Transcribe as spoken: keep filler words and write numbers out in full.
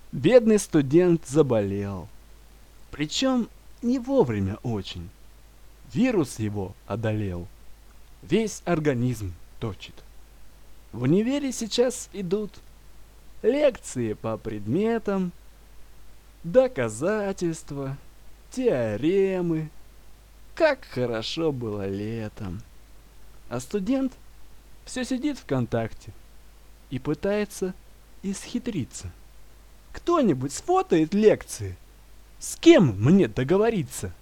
Бедный студент заболел. Причем не вовремя очень. Вирус его одолел. Весь организм точит. В универе сейчас идут лекции по предметам, доказательства, теоремы. Как хорошо было летом. А студент все сидит ВКонтакте и пытается исхитриться. Кто-нибудь сфотает лекции? С кем мне договориться?